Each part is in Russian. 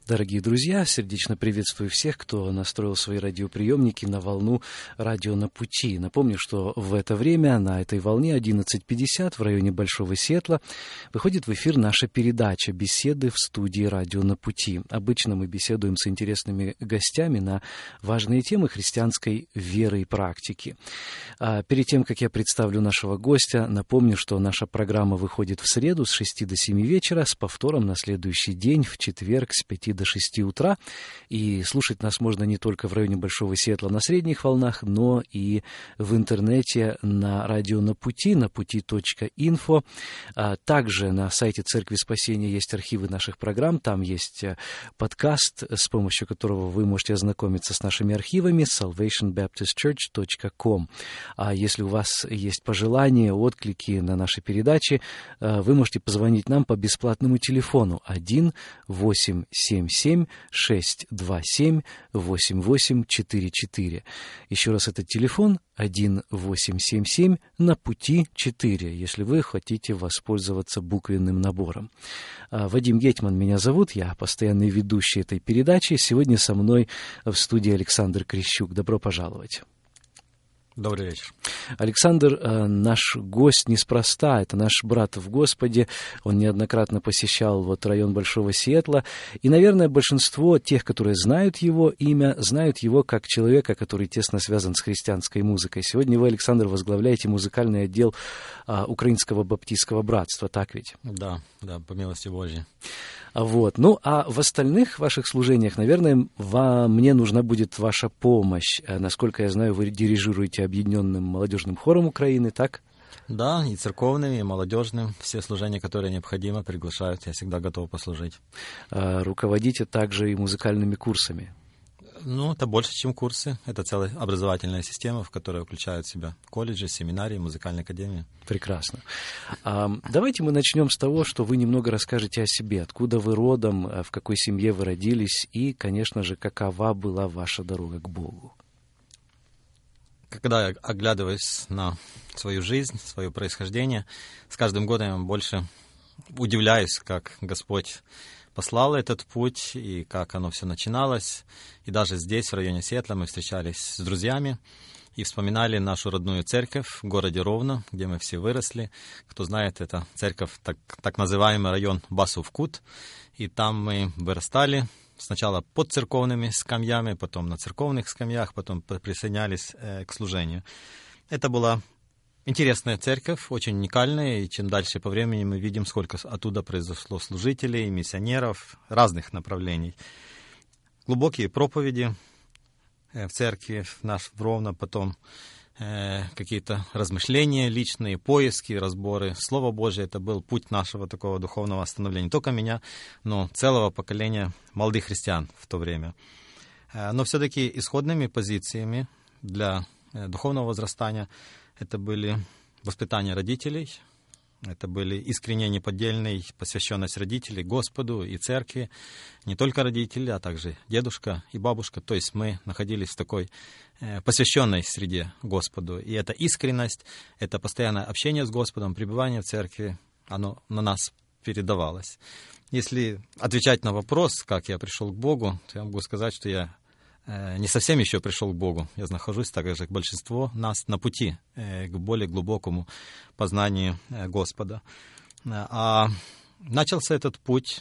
Дорогие друзья, сердечно приветствую всех, кто настроил свои радиоприемники на волну «Радио на пути». Напомню, что в это время на этой волне 11:50 в районе Большого Сиэтла выходит в эфир наша передача «Беседы в студии «Радио на пути». Обычно мы беседуем с интересными гостями на важные темы христианской веры и практики. Перед тем, как я представлю нашего гостя, напомню, что наша программа выходит в среду с 6 до 7 вечера, с повтором на следующий день, в четверг, с 5 до 6 утра. И слушать нас можно не только в районе Большого Сиэтла на средних волнах, но и в интернете на «Радио на пути», на пути.инфо. Также на сайте Церкви Спасения есть архивы наших программ. Там есть подкаст, с помощью которого вы можете ознакомиться с нашими архивами, salvationbaptistchurch.com. А если у вас есть пожелания, отклики на наши передачи, вы можете позвонить нам по бесплатному телефону 1-877-627-8844. Еще раз, этот телефон 1-877 на пути 4, если вы хотите воспользоваться буквенным набором. Вадим Гетман меня зовут, я постоянный ведущий этой передачи. Сегодня со мной в студии Александр Крещук. Добро пожаловать. Добрый вечер. Александр, наш гость неспроста, это наш брат в Господе, он неоднократно посещал район Большого Сиэтла, и, наверное, большинство тех, которые знают его имя, знают его как человека, который тесно связан с христианской музыкой. Сегодня вы, Александр, возглавляете музыкальный отдел Украинского баптистского братства, так ведь? Да, по милости Божьей. Ну, а в остальных ваших служениях, наверное, мне нужна будет ваша помощь. Насколько я знаю, вы дирижируете Объединенным молодежным хором Украины, так? Да, и церковным, и молодежным. Все служения, которые необходимо, приглашают. Я всегда готов послужить. Руководите также и музыкальными курсами. Это больше, чем курсы. Это целая образовательная система, в которой включают в себя колледжи, семинарии, музыкальные академии. Прекрасно. Давайте мы начнем с того, что вы немного расскажете о себе. Откуда вы родом, в какой семье вы родились и, конечно же, какова была ваша дорога к Богу. Когда я оглядываюсь на свою жизнь, свое происхождение, с каждым годом я больше удивляюсь, как Господь послал этот путь, и как оно все начиналось. И даже здесь, в районе Сиэтла, мы встречались с друзьями и вспоминали нашу родную церковь в городе Ровно, где мы все выросли. Кто знает, это церковь, так называемый район Басувкут. И там мы вырастали сначала под церковными скамьями, потом на церковных скамьях, потом присоединялись к служению. Это была интересная церковь, очень уникальная, и чем дальше по времени мы видим, сколько оттуда произошло служителей, миссионеров разных направлений. Глубокие проповеди в церкви в Ровно, потом какие-то размышления личные, поиски, разборы. Слово Божие — это был путь нашего такого духовного становления. Не только меня, но целого поколения молодых христиан в то время. Но все-таки исходными позициями для духовного возрастания это были воспитание родителей, это были искренняя, неподдельная посвященность родителей Господу и церкви, не только родители, а также дедушка и бабушка. То есть мы находились в такой посвященной среде Господу. И эта искренность, это постоянное общение с Господом, пребывание в церкви, оно на нас передавалось. Если отвечать на вопрос, как я пришел к Богу, то я могу сказать, что я не совсем еще пришел к Богу. Я нахожусь, так же, как большинство нас, на пути к более глубокому познанию Господа. А начался этот путь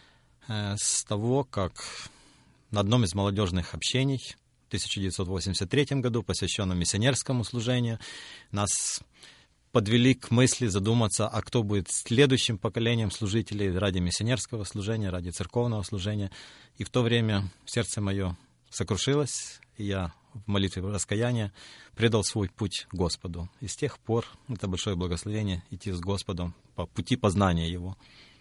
с того, как на одном из молодежных общений в 1983 году, посвященном миссионерскому служению, нас подвели к мысли задуматься, а кто будет следующим поколением служителей ради миссионерского служения, ради церковного служения. И в то время сердце мое сокрушилось, и я в молитве раскаяния предал свой путь Господу. И с тех пор это большое благословение идти с Господом по пути познания Его.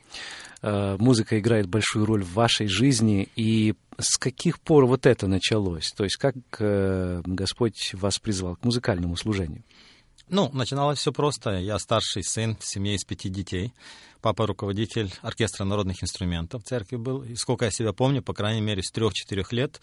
Музыка играет большую роль в вашей жизни, и с каких пор это началось? То есть как Господь вас призвал к музыкальному служению? Начиналось все просто. Я старший сын в семье из 5 детей. Папа руководитель оркестра народных инструментов в церкви был. И сколько я себя помню, по крайней мере, с 3-4 лет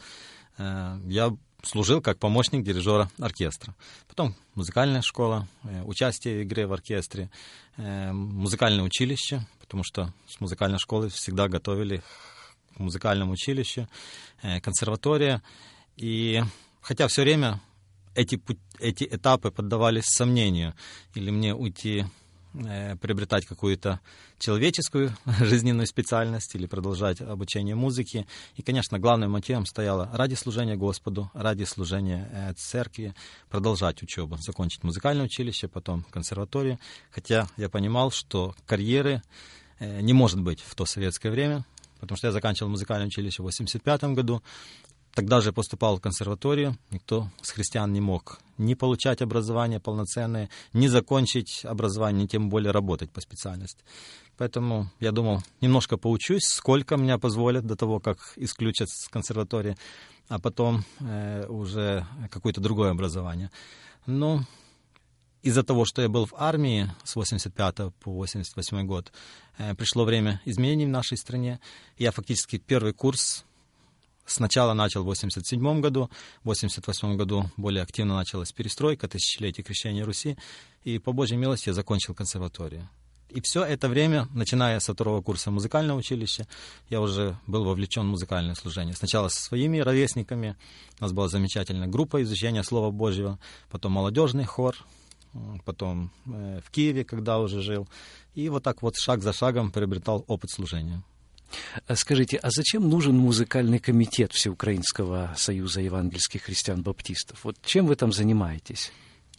я служил как помощник дирижера оркестра. Потом музыкальная школа, участие в игре в оркестре, музыкальное училище, потому что с музыкальной школы всегда готовили к музыкальному училищу, консерватория. И хотя все время эти этапы поддавались сомнению, или мне уйти приобретать какую-то человеческую жизненную специальность или продолжать обучение музыке. И, конечно, главным мотивом стояло ради служения Господу, ради служения церкви, продолжать учебу, закончить музыкальное училище, потом консерваторию. Хотя я понимал, что карьеры не может быть в то советское время, потому что я заканчивал музыкальное училище в 1985 году. Тогда же поступал в консерваторию, никто с христиан не мог ни получать образование полноценное, ни закончить образование, ни тем более работать по специальности. Поэтому я думал, немножко поучусь, сколько меня позволят до того, как исключат с консерватории, а потом уже какое-то другое образование. Но из-за того, что я был в армии с 85 по 88 год, пришло время изменений в нашей стране. Я фактически первый курс сначала начал в 1987 году, в 1988 году более активно началась перестройка, тысячелетие крещения Руси, и по Божьей милости я закончил консерваторию. И все это время, начиная со второго курса музыкального училища, я уже был вовлечен в музыкальное служение. Сначала со своими ровесниками, у нас была замечательная группа изучения Слова Божьего, потом молодежный хор, потом в Киеве, когда уже жил, и вот так вот шаг за шагом приобретал опыт служения. Скажите, а зачем нужен музыкальный комитет Всеукраинского союза евангельских христиан-баптистов? Вот чем вы там занимаетесь?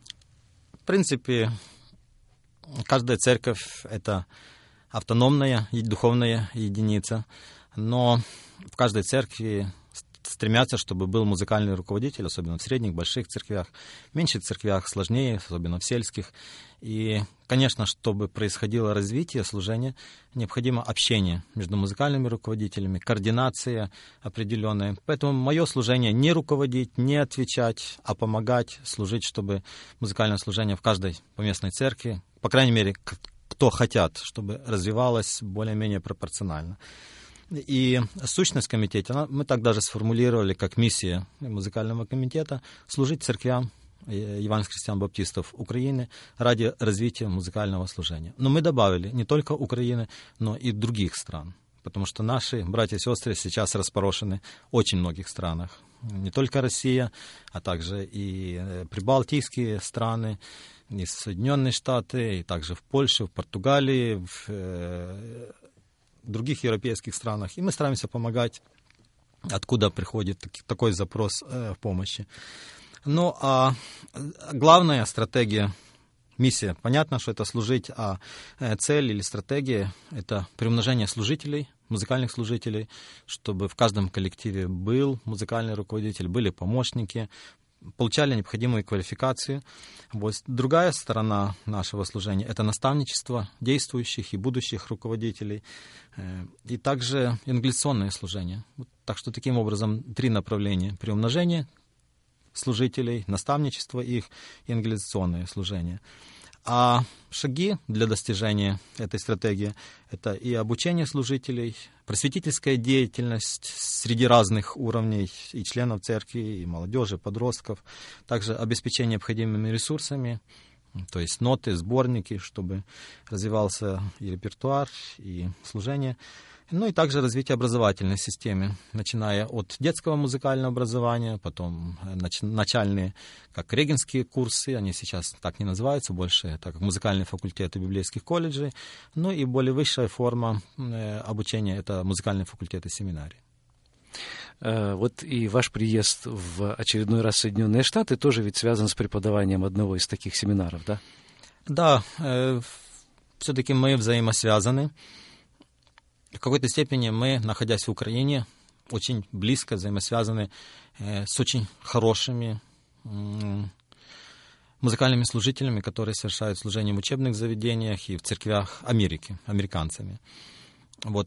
В принципе, каждая церковь — это автономная духовная единица, но в каждой церкви стремятся, чтобы был музыкальный руководитель, особенно в средних, больших церквях. В меньших церквях сложнее, особенно в сельских. И, конечно, чтобы происходило развитие служения, необходимо общение между музыкальными руководителями, координация определенная. Поэтому мое служение не руководить, не отвечать, а помогать, служить, чтобы музыкальное служение в каждой поместной церкви, по крайней мере, кто хотят, чтобы развивалось более-менее пропорционально. И сущность в комитете, мы так даже сформулировали, как миссия музыкального комитета, служить церквям евангельских христиан-баптистов Украины ради развития музыкального служения. Но мы добавили не только Украины, но и других стран, потому что наши братья и сестры сейчас распорошены в очень многих странах. Не только Россия, а также и прибалтийские страны, и Соединенные Штаты, и также в Польше, в Португалии, в других европейских странах, и мы стараемся помогать, откуда приходит такой запрос в помощи. Ну, а главная стратегия, миссия, понятно, что это служить, а цель или стратегия — это приумножение служителей, музыкальных служителей, чтобы в каждом коллективе был музыкальный руководитель, были помощники, получали необходимую квалификацию. Вот другая сторона нашего служения — это наставничество действующих и будущих руководителей, и также евангелизационное служение. Так что таким образом 3 направления: приумножение служителей, наставничество их, и евангелизационное служение. А шаги для достижения этой стратегии — это и обучение служителей, просветительская деятельность среди разных уровней и членов церкви, и молодежи, подростков, также обеспечение необходимыми ресурсами, то есть ноты, сборники, чтобы развивался и репертуар, и служение. Ну и также развитие образовательной системы, начиная от детского музыкального образования, потом начальные, как регенские курсы, они сейчас так не называются больше, так как музыкальные факультеты библейских колледжей, ну и более высшая форма обучения — это музыкальные факультеты семинарий. Вот и ваш приезд в очередной раз в Соединенные Штаты тоже ведь связан с преподаванием одного из таких семинаров, да? Да, все-таки мы взаимосвязаны. В какой-то степени мы, находясь в Украине, очень близко взаимосвязаны с очень хорошими музыкальными служителями, которые совершают служение в учебных заведениях и в церквях Америки, американцами. Вот.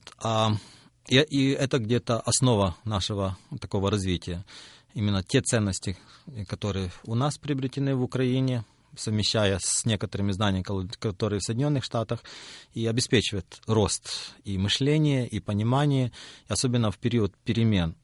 И это где-то основа нашего такого развития. Именно те ценности, которые у нас приобретены в Украине, совмещая с некоторыми знаниями, которые в Соединенных Штатах, и обеспечивает рост и мышления, и понимания, особенно в период перемен.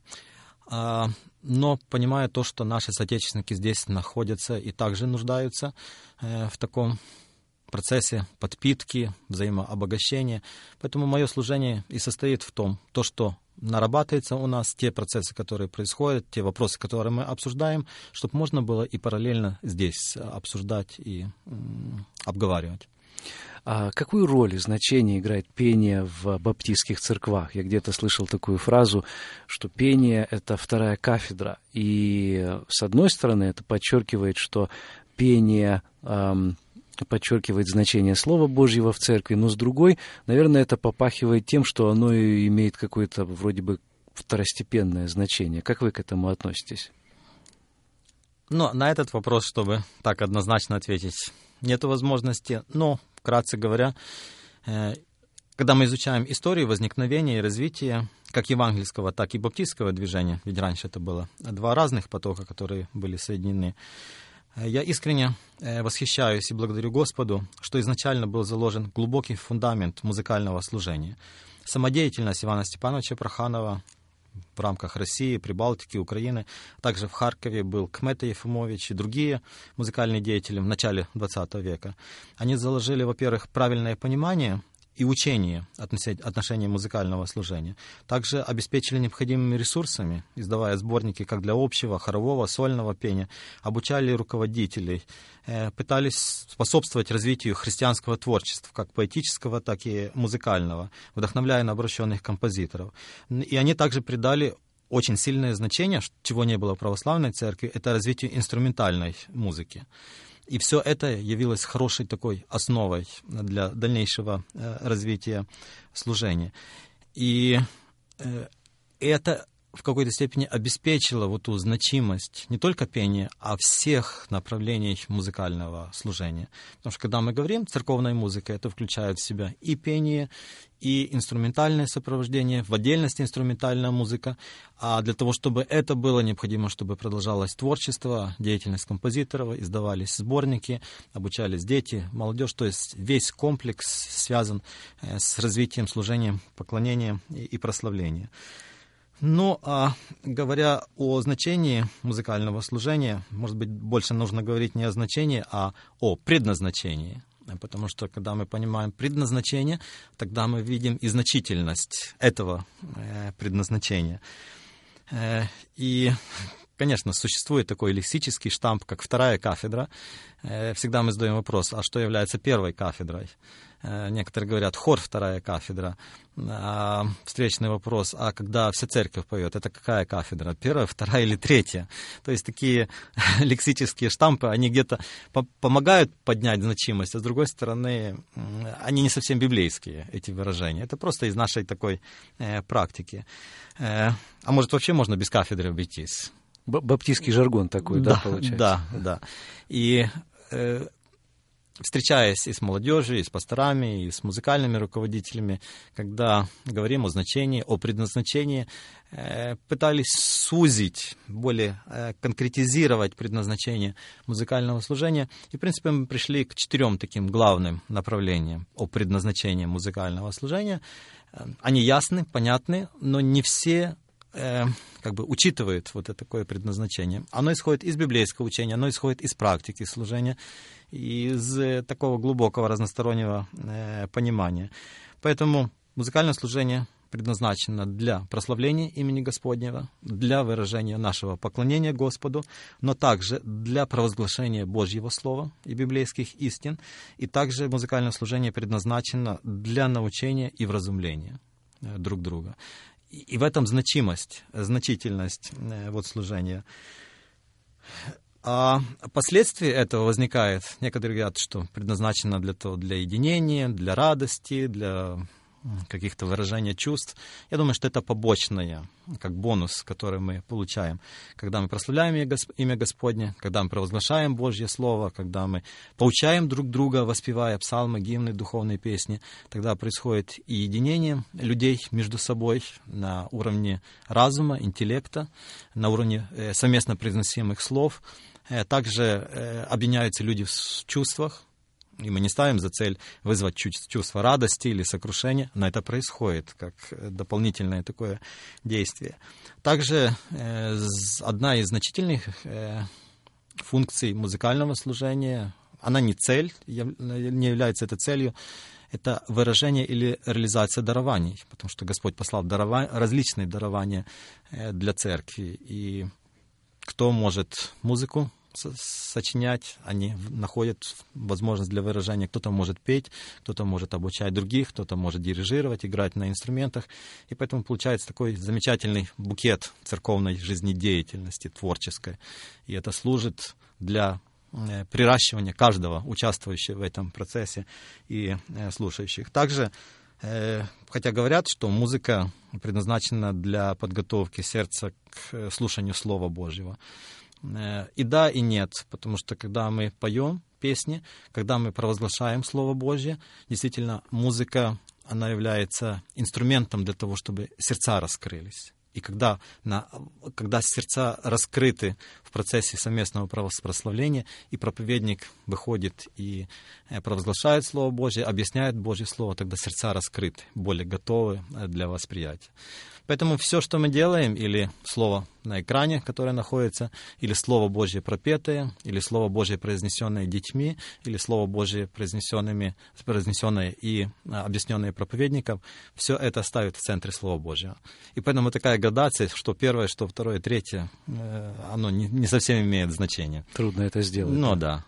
Но понимая то, что наши соотечественники здесь находятся и также нуждаются в таком процессе подпитки, взаимообогащения. Поэтому мое служение и состоит в том, что нарабатывается у нас, те процессы, которые происходят, те вопросы, которые мы обсуждаем, чтобы можно было и параллельно здесь обсуждать и обговаривать. А какую роль и значение играет пение в баптистских церквах? Я где-то слышал такую фразу, что пение — это вторая кафедра. И, с одной стороны, это подчеркивает, что пение подчеркивает значение Слова Божьего в церкви, но с другой, наверное, это попахивает тем, что оно имеет какое-то вроде бы второстепенное значение. Как вы к этому относитесь? Но на этот вопрос, чтобы так однозначно ответить, нет возможности. Но, вкратце говоря, когда мы изучаем историю возникновения и развития как евангельского, так и баптистского движения, ведь раньше это было два разных потока, которые были соединены, я искренне восхищаюсь и благодарю Господу, что изначально был заложен глубокий фундамент музыкального служения. Самодеятельность Ивана Степановича Проханова в рамках России, Прибалтики, Украины, также в Харькове был Кмета Ефимович и другие музыкальные деятели в начале XX века. Они заложили, во-первых, правильное понимание и учение отношения музыкального служения. Также обеспечили необходимыми ресурсами, издавая сборники как для общего, хорового, сольного пения, обучали руководителей, пытались способствовать развитию христианского творчества, как поэтического, так и музыкального, вдохновляя на обращенных композиторов. И они также придали очень сильное значение, чего не было в православной церкви, это развитию инструментальной музыки. И все это явилось хорошей такой основой для дальнейшего развития служения. И это в какой-то степени обеспечило вот ту значимость не только пения, а всех направлений музыкального служения. Потому что когда мы говорим церковная музыка, это включает в себя и пение, и инструментальное сопровождение, в отдельности инструментальная музыка. А для того, чтобы это было, необходимо, чтобы продолжалось творчество, деятельность композиторов, издавались сборники, обучались дети, молодежь. То есть весь комплекс связан с развитием служения, поклонения и прославления. Ну, а говоря о значении музыкального служения, может быть, больше нужно говорить не о значении, а о предназначении. Потому что, когда мы понимаем предназначение, тогда мы видим и значительность этого предназначения. И, конечно, существует такой лексический штамп, как вторая кафедра. Всегда мы задаем вопрос, а что является первой кафедрой? Некоторые говорят, хор вторая кафедра. Встречный вопрос, а когда вся церковь поет, это какая кафедра? Первая, вторая или третья? То есть такие лексические штампы, они где-то помогают поднять значимость, а с другой стороны, они не совсем библейские, эти выражения. Это просто из нашей такой практики. А может, вообще можно без кафедры обойтись? Баптистский жаргон такой, да, получается? Да. И встречаясь и с молодежью, и с пасторами, и с музыкальными руководителями, когда говорим о значении, о предназначении, пытались сузить, более конкретизировать предназначение музыкального служения. И, в принципе, мы пришли к 4 таким главным направлениям о предназначении музыкального служения. Они ясны, понятны, но не все учитывает вот это такое предназначение. Оно исходит из библейского учения, оно исходит из практики служения, из такого глубокого разностороннего понимания. Поэтому музыкальное служение предназначено для прославления имени Господнего, для выражения нашего поклонения Господу, но также для провозглашения Божьего Слова и библейских истин, и также музыкальное служение предназначено для научения и вразумления друг друга. И в этом значительность служения. А последствия этого возникает, некоторые говорят, что предназначено для единения, для радости, для каких-то выражения чувств. Я думаю, что это побочное, как бонус, который мы получаем, когда мы прославляем имя Господне, когда мы провозглашаем Божье Слово, когда мы поучаем друг друга, воспевая псалмы, гимны, духовные песни. Тогда происходит и единение людей между собой на уровне разума, интеллекта, на уровне совместно произносимых слов. Также объединяются люди в чувствах. И мы не ставим за цель вызвать чувство радости или сокрушения, но это происходит как дополнительное такое действие. Также одна из значительных функций музыкального служения, она не цель, не является это целью, это выражение или реализация дарований, потому что Господь послал различные дарования для церкви. И кто может музыку сочинять, они находят возможность для выражения. Кто-то может петь, кто-то может обучать других, кто-то может дирижировать, играть на инструментах. И поэтому получается такой замечательный букет церковной жизнедеятельности, творческой. И это служит для приращивания каждого участвующего в этом процессе и слушающих. Также, хотя говорят, что музыка предназначена для подготовки сердца к слушанию Слова Божьего. И да, и нет, потому что когда мы поем песни, когда мы провозглашаем Слово Божье, действительно, музыка, она является инструментом для того, чтобы сердца раскрылись. И когда сердца раскрыты в процессе совместного прославления, и проповедник выходит и провозглашает Слово Божье, объясняет Божье Слово, тогда сердца раскрыты, более готовы для восприятия. Поэтому все, что мы делаем, или Слово на экране, которое находится, или Слово Божье пропетое, или Слово Божье, произнесенное детьми, или Слово Божье, произнесенное и объясненное проповедником, все это ставит в центре Слова Божьего. И поэтому такая градация, что первое, что второе, третье, оно не совсем имеет значения. Трудно это сделать. Ну да.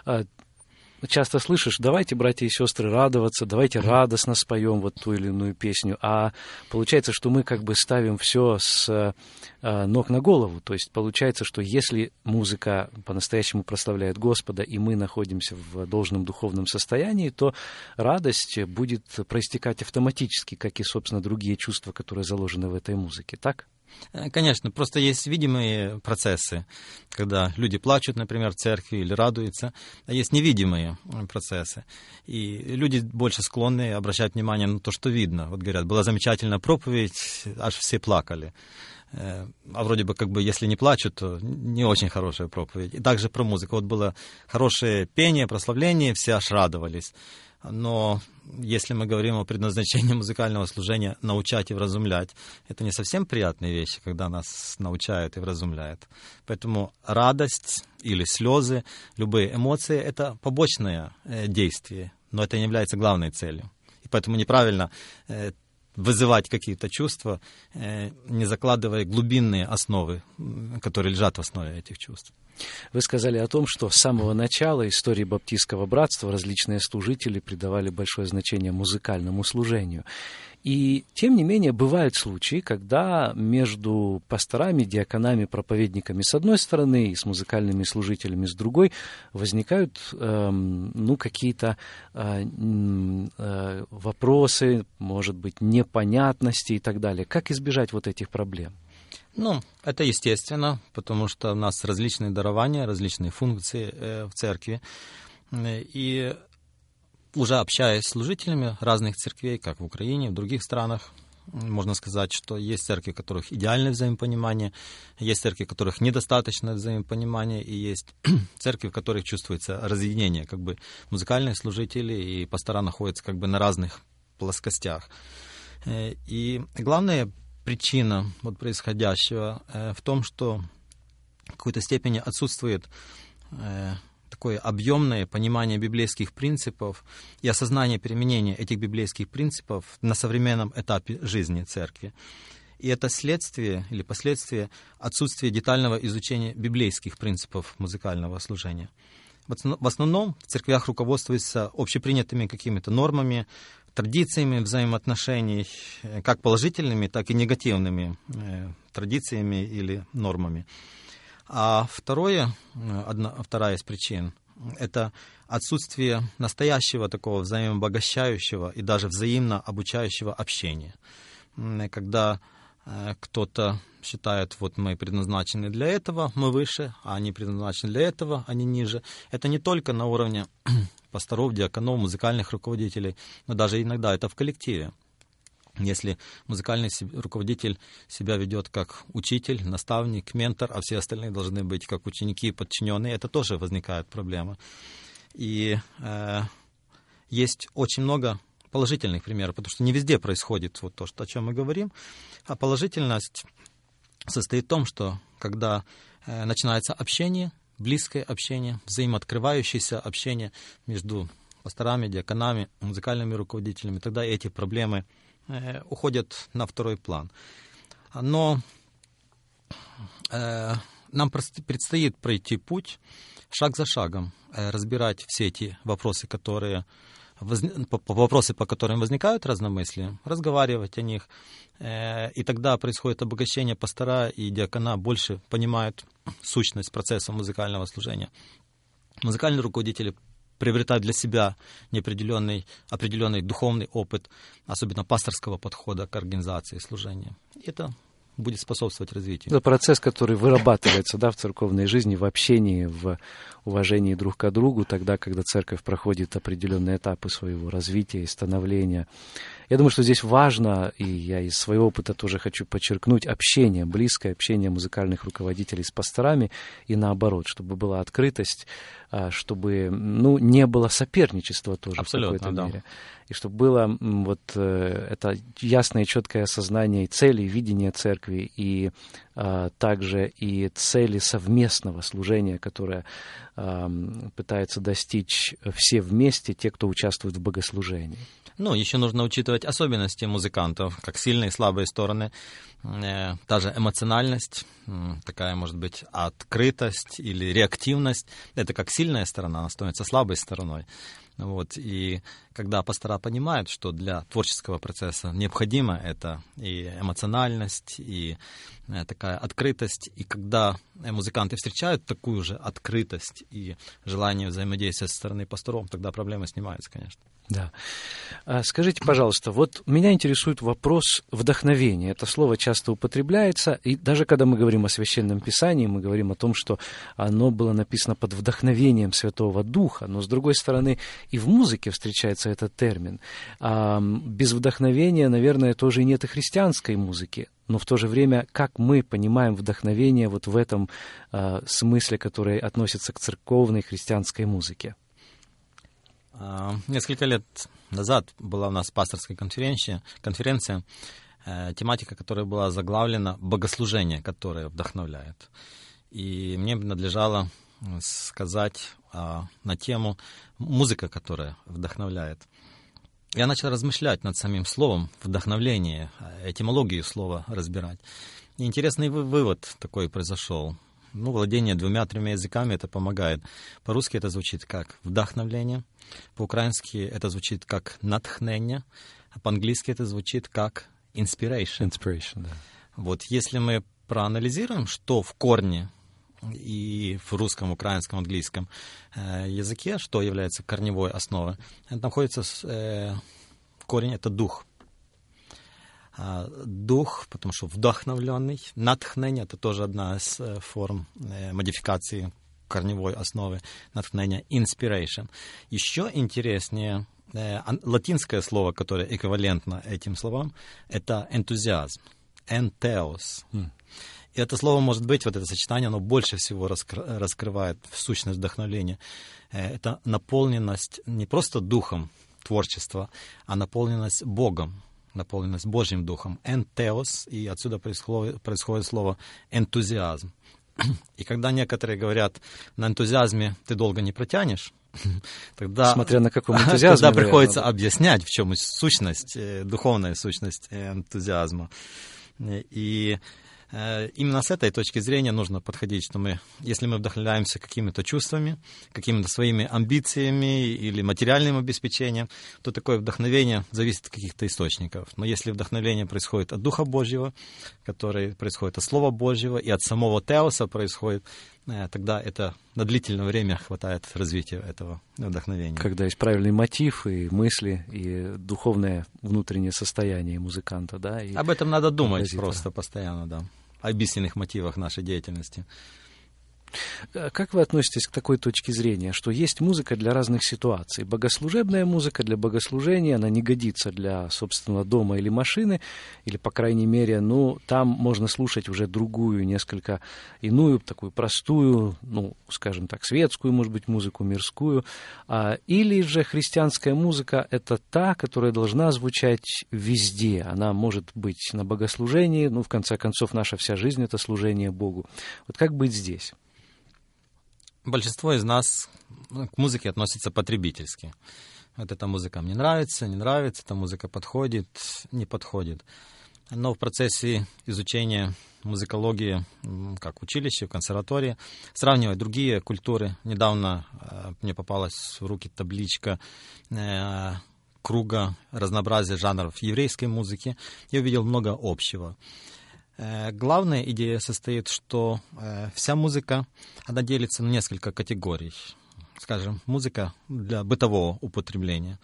Часто слышишь: давайте, братья и сестры, радоваться, давайте радостно споем вот ту или иную песню. А получается, что мы как бы ставим все с ног на голову. То есть получается, что если музыка по-настоящему прославляет Господа, и мы находимся в должном духовном состоянии, то радость будет проистекать автоматически, как и, собственно, другие чувства, которые заложены в этой музыке. Так? Конечно, просто есть видимые процессы, когда люди плачут, например, в церкви или радуются, а есть невидимые процессы. И люди больше склонны обращать внимание на то, что видно. Вот говорят, была замечательная проповедь, аж все плакали. А вроде бы, как бы, если не плачут, то не очень хорошая проповедь. И также про музыку. Вот было хорошее пение, прославление, все аж радовались. Но если мы говорим о предназначении музыкального служения научать и вразумлять, это не совсем приятные вещи, когда нас научают и вразумляют. Поэтому радость или слезы, любые эмоции — это побочное действие, но это не является главной целью. И поэтому неправильно вызывать какие-то чувства, не закладывая глубинные основы, которые лежат в основе этих чувств. Вы сказали о том, что с самого начала истории баптистского братства различные служители придавали большое значение музыкальному служению. И, тем не менее, бывают случаи, когда между пасторами, диаконами, проповедниками с одной стороны и с музыкальными служителями с другой возникают какие-то вопросы, может быть, непонятности и так далее. Как избежать вот этих проблем? Это естественно, потому что у нас различные дарования, различные функции в церкви. И уже общаясь с служителями разных церквей, как в Украине, в других странах, можно сказать, что есть церкви, в которых идеальное взаимопонимание, есть церкви, в которых недостаточно взаимопонимания, и есть церкви, в которых чувствуется разъединение, как бы музыкальные служители и пастора находятся как бы на разных плоскостях. И главное причина происходящего в том, что в какой-то степени отсутствует такое объемное понимание библейских принципов и осознание применения этих библейских принципов на современном этапе жизни церкви. И это следствие или последствие отсутствия детального изучения библейских принципов музыкального служения. В основном в церквях руководствуются общепринятыми какими-то нормами, традициями взаимоотношений, как положительными, так и негативными традициями или нормами. А вторая из причин — это отсутствие настоящего такого взаимообогащающего и даже взаимно обучающего общения. Когда кто-то считает, мы предназначены для этого, мы выше, а они предназначены для этого, они ниже. Это не только на уровне пасторов, диаконов, музыкальных руководителей, но даже иногда это в коллективе. Если музыкальный руководитель себя ведет как учитель, наставник, ментор, а все остальные должны быть как ученики, подчиненные, это тоже возникает проблема. И есть очень много положительных примеров, потому что не везде происходит то, о чем мы говорим. А положительность состоит в том, что когда начинается общение близкое общение, взаимооткрывающееся общение между пасторами, диаконами, музыкальными руководителями, тогда эти проблемы уходят на второй план. Но нам предстоит пройти путь шаг за шагом, разбирать все эти вопросы, вопросы, по которым возникают разномыслия, разговаривать о них. И тогда происходит обогащение пастора, и диакона больше понимают сущность процесса музыкального служения. Музыкальные руководители приобретают для себя определенный духовный опыт, особенно пасторского подхода к организации служения. Это будет способствовать развитию. Это процесс, который вырабатывается, в церковной жизни, в общении, в уважении друг к другу, тогда, когда церковь проходит определенные этапы своего развития и становления. Я думаю, что здесь важно, и я из своего опыта тоже хочу подчеркнуть, общение, близкое общение музыкальных руководителей с пасторами и наоборот, чтобы была открытость, чтобы не было соперничества тоже. Абсолютно, в какой-то мере. И чтобы было это ясное и четкое осознание цели, видения церкви, и также и цели совместного служения, которое пытаются достичь все вместе, те, кто участвует в богослужении. Еще нужно учитывать особенности музыкантов, как сильные и слабые стороны, та же эмоциональность, такая, может быть, открытость или реактивность. Это как сильная сторона, она становится слабой стороной. И когда пастора понимают, что для творческого процесса необходимо это и эмоциональность, и такая открытость, и когда музыканты встречают такую же открытость и желание взаимодействовать со стороны пасторов, тогда проблемы снимаются, конечно. Да. Скажите, пожалуйста, меня интересует вопрос вдохновения. Это слово часто употребляется, и даже когда мы говорим о Священном Писании, мы говорим о том, что оно было написано под вдохновением Святого Духа, но, с другой стороны, и в музыке встречается этот термин. Без вдохновения, наверное, тоже и нет и христианской музыки. Но в то же время, как мы понимаем вдохновение в этом смысле, который относится к церковной христианской музыке? Несколько лет назад была у нас пасторская конференция, тематика которой была заглавлена «Богослужение, которое вдохновляет». И мне надлежало сказать на тему «Музыка, которая вдохновляет». Я начал размышлять над самим словом «вдохновление», этимологию слова разбирать. И интересный вывод такой произошел. Владение 2-3 языками это помогает. По-русски это звучит как «вдохновление», по-украински это звучит как «натхнение», а по-английски это звучит как «inspiration». Да. Если мы проанализируем, что в корне и в русском, украинском, английском языке, что является корневой основой, находится корень — это дух. Дух, потому что вдохновленный, натхнение — это тоже одна из форм модификации корневой основы натхнения, inspiration. Еще интереснее, латинское слово, которое эквивалентно этим словам, это энтузиазм, энтеос. И это слово может быть, это сочетание, оно больше всего раскрывает сущность вдохновления. Это наполненность не просто духом творчества, а наполненность Богом, наполненность Божьим Духом, энтеос, и отсюда происходит слово энтузиазм. И когда некоторые говорят, на энтузиазме ты долго не протянешь, тогда, смотря на каком энтузиазме, тогда приходится объяснять, в чем сущность, духовная сущность энтузиазма. И именно с этой точки зрения нужно подходить, что если мы вдохновляемся какими-то чувствами, какими-то своими амбициями или материальным обеспечением, то такое вдохновение зависит от каких-то источников. Но если вдохновение происходит от Духа Божьего, который происходит от Слова Божьего и от самого Теоса происходит, тогда это на длительное время хватает развития этого вдохновения. Когда есть правильный мотив и мысли, и духовное внутреннее состояние музыканта, да? И об этом надо думать просто постоянно, да. Об истинных мотивах нашей деятельности. Как вы относитесь к такой точке зрения, что есть музыка для разных ситуаций? Богослужебная музыка для богослужения, она не годится для собственного дома или машины, или, по крайней мере, там можно слушать уже другую, несколько иную, такую простую, скажем так, светскую, может быть, музыку, мирскую. Или же христианская музыка — это та, которая должна звучать везде. Она может быть на богослужении, в конце концов, наша вся жизнь — это служение Богу. Как быть здесь? большинство из нас к музыке относится потребительски. Вот эта музыка мне нравится, не нравится, эта музыка подходит, не подходит. Но в процессе изучения музыкологии, как в училище, в консерватории, сравнивая другие культуры. Недавно мне попалась в руки табличка круга разнообразия жанров еврейской музыки. Я увидел много общего. Главная идея состоит, что вся музыка, она делится на несколько категорий. Скажем, музыка для бытового употребления.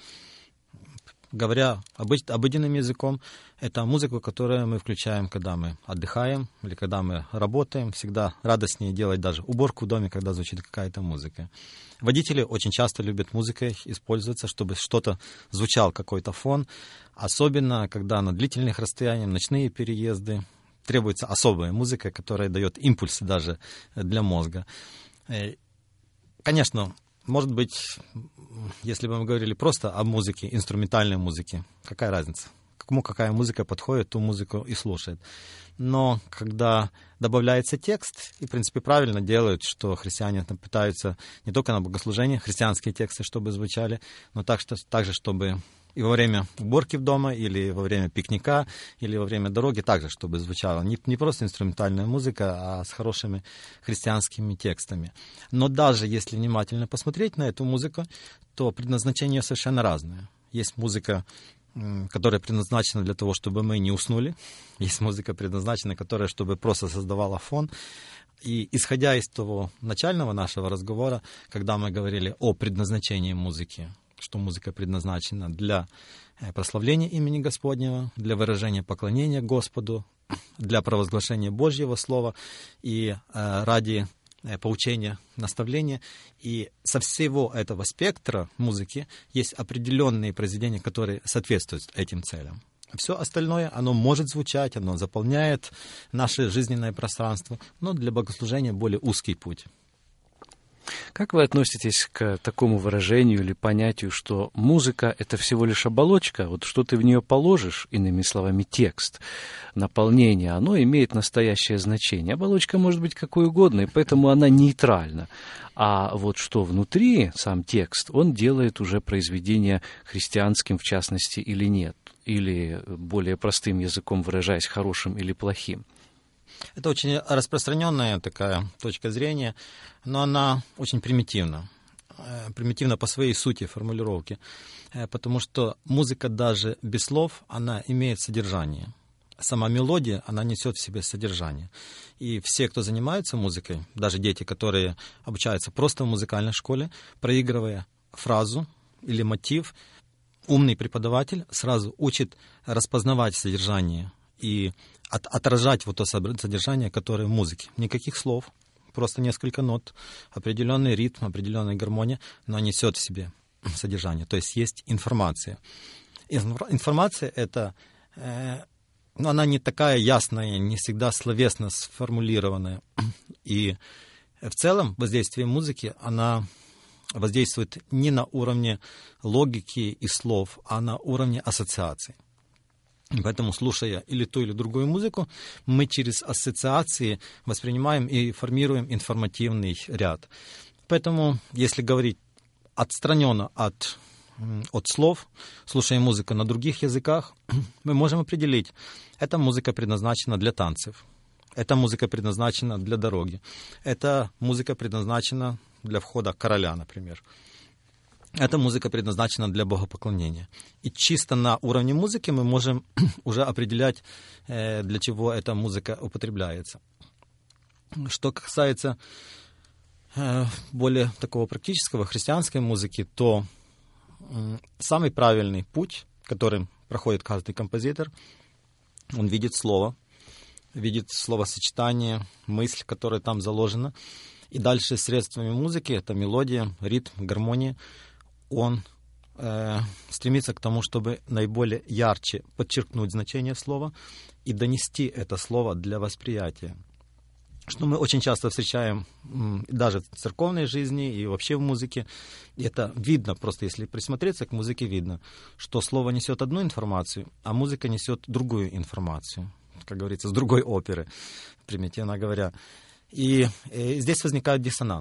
Говоря обыденным языком, это музыка, которую мы включаем, когда мы отдыхаем или когда мы работаем. Всегда радостнее делать даже уборку в доме, когда звучит какая-то музыка. Водители очень часто любят музыкой использоваться, чтобы что-то звучал, какой-то фон. Особенно, когда на длительных расстояниях, ночные переезды, требуется особая музыка, которая дает импульсы даже для мозга. Конечно, может быть, если бы мы говорили просто о музыке, инструментальной музыке, какая разница? Кому какая музыка подходит, ту музыку и слушает. Но когда добавляется текст, и, в принципе, правильно делают, что христиане там пытаются не только на богослужении христианские тексты, чтобы звучали, но также, чтобы и во время уборки в дома, или во время пикника, или во время дороги также, чтобы звучала не просто инструментальная музыка, а с хорошими христианскими текстами. Но даже если внимательно посмотреть на эту музыку, то предназначение совершенно разное. Есть музыка, которая предназначена для того, чтобы мы не уснули. Есть музыка, предназначена, которая, чтобы просто создавала фон. И исходя из того начального нашего разговора, когда мы говорили о предназначении музыки, что музыка предназначена для прославления имени Господнего, для выражения поклонения Господу, для провозглашения Божьего Слова и ради поучения, наставления. И со всего этого спектра музыки есть определенные произведения, которые соответствуют этим целям. Все остальное, оно может звучать, оно заполняет наше жизненное пространство, но для богослужения более узкий путь. Как вы относитесь к такому выражению или понятию, что музыка — это всего лишь оболочка, вот что ты в нее положишь, иными словами, текст, наполнение, оно имеет настоящее значение. Оболочка может быть какой угодно, и поэтому она нейтральна. А вот что внутри, сам текст, он делает уже произведение христианским, в частности, или нет, или, более простым языком выражаясь, хорошим или плохим. Это очень распространенная такая точка зрения, но она очень примитивна. Примитивна по своей сути формулировки, потому что музыка даже без слов, она имеет содержание. Сама мелодия, она несет в себе содержание. И все, кто занимается музыкой, даже дети, которые обучаются просто в музыкальной школе, проигрывая фразу или мотив, умный преподаватель сразу учит распознавать содержание и отражать вот то содержание, которое в музыке. Никаких слов, просто несколько нот, определенный ритм, определенная гармония, но несет в себе содержание. То есть есть информация. Информация это, она не такая ясная, не всегда словесно сформулированная. И в целом воздействие музыки, она воздействует не на уровне логики и слов, а на уровне ассоциаций. Поэтому, слушая или ту, или другую музыку, мы через ассоциации воспринимаем и формируем информативный ряд. Поэтому, если говорить отстраненно от слов, слушая музыку на других языках, мы можем определить, эта музыка предназначена для танцев, эта музыка предназначена для дороги, эта музыка предназначена для входа короля, например. Эта музыка предназначена для богопоклонения. И чисто на уровне музыки мы можем уже определять, для чего эта музыка употребляется. Что касается более такого практического христианской музыки, то самый правильный путь, которым проходит каждый композитор, он видит словосочетание, мысль, которая там заложена. И дальше средствами музыки, это мелодия, ритм, гармония, он стремится к тому, чтобы наиболее ярче подчеркнуть значение слова и донести это слово для восприятия. Что мы очень часто встречаем даже в церковной жизни и вообще в музыке. И это видно, просто если присмотреться к музыке, видно, что слово несет одну информацию, а музыка несет другую информацию, как говорится, с другой оперы, примитивно говоря. И здесь возникает диссонанс.